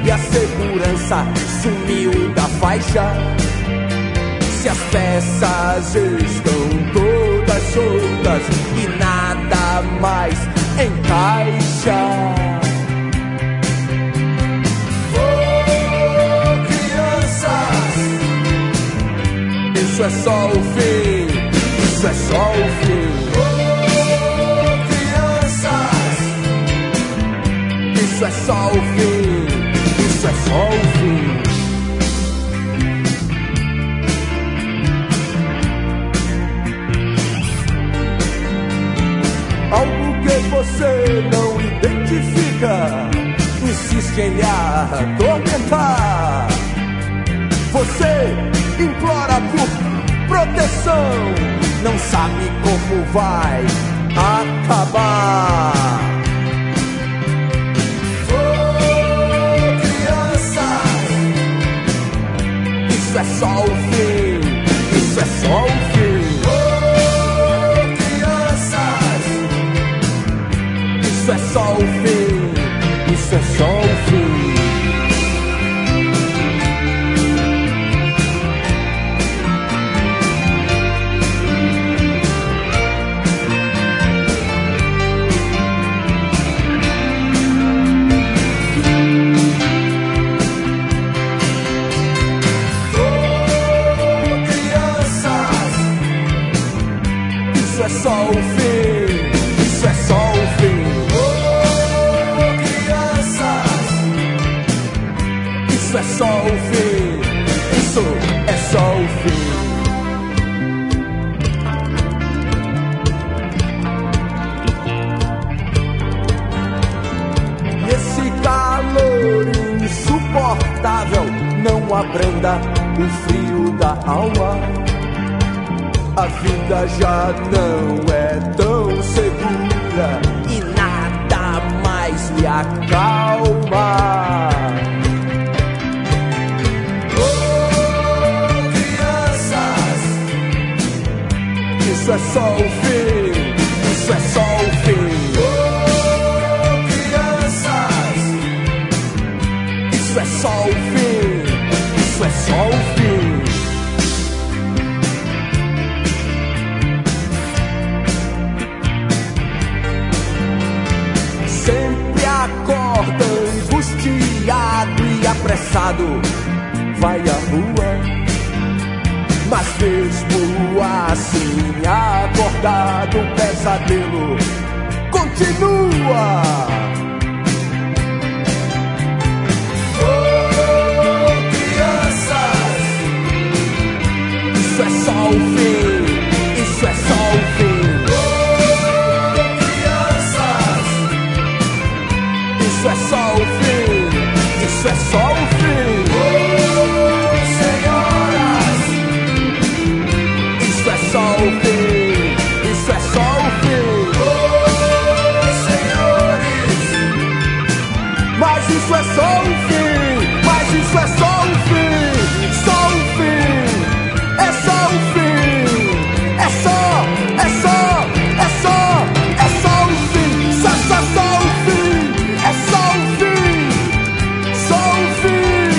e a segurança sumiu da faixa. Se as peças estão todas soltas e nada mais encaixa. Oh, crianças, isso é só o fim, isso é só o fim. Oh, crianças, isso é só o fim, isso é só o fim. Algo que você não identifica insiste em lhe atormentar. Você implora por proteção, não sabe como vai acabar. Oh, crianças, isso é só o fim, isso é só o fim. Isso é só o fim, isso é só o fim. Oh, crianças, isso é só o fim, isso é só o fim. Isso é só o fim, isso é só o fim. E esse calor insuportável não abranda o frio da alma. A vida já não é tão segura e nada mais lhe acalma. Isso é só o fim, isso é só o fim. Oh, crianças, isso é só o fim, isso é só o fim. Sempre acorda angustiado e apressado, vai à rua. Mas mesmo assim, acordado, o pesadelo continua. Oh, crianças, isso é só o fim, isso é só o fim. Oh, crianças, isso é só o fim, isso é só o fim. Isso é só o fim, isso é só o fim. Oh, senhores, mas isso é só o fim, mas isso é só o fim, só o fim, é só o fim, é só o fim, só o fim, é só o fim, só o fim,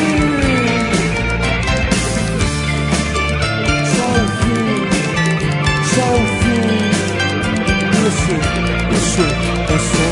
só o fim. Só o fim, isso é só